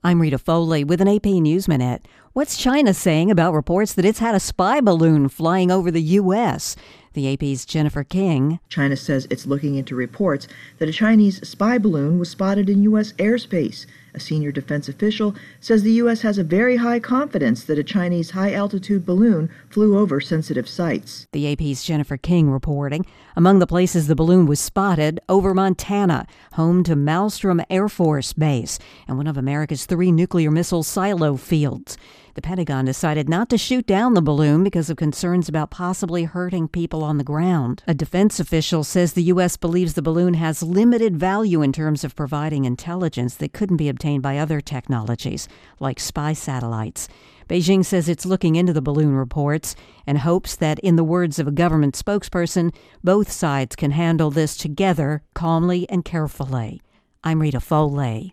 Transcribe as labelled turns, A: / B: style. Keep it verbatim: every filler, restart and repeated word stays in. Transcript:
A: I'm Rita Foley with an A P News Minute. What's China saying about reports that it's had a spy balloon flying over the U S? The A P's Jennifer King.
B: China says it's looking into reports that a Chinese spy balloon was spotted in U S airspace. A senior defense official says the U S has a very high confidence that a Chinese high-altitude balloon flew over sensitive sites.
A: The A P's Jennifer King reporting. Among the places the balloon was spotted, over Montana, home to Malmstrom Air Force Base, and one of America's three nuclear missile silo fields. The Pentagon decided not to shoot down the balloon because of concerns about possibly hurting people on the ground. A defense official says the U S believes the balloon has limited value in terms of providing intelligence that couldn't be obtained by other technologies, like spy satellites. Beijing says it's looking into the balloon reports and hopes that, in the words of a government spokesperson, both sides can handle this together calmly and carefully. I'm Rita Foley.